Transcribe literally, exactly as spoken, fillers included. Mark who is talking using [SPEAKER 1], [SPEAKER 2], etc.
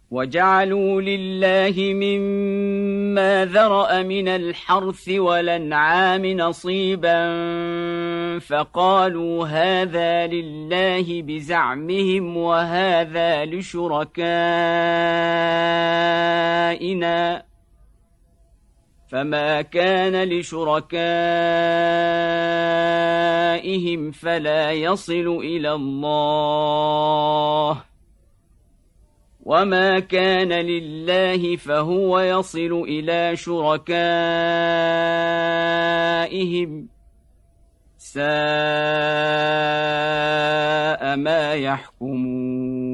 [SPEAKER 1] وجعلوا لله مما ذرأ من الحرث والأنعام نصيبا فقالوا هذا لله بزعمهم وهذا لشركائنا فما كان لشركائهم فلا يصل إلى الله وما كان لله فهو يصل إلى شركائهم ساء ما يحكمون.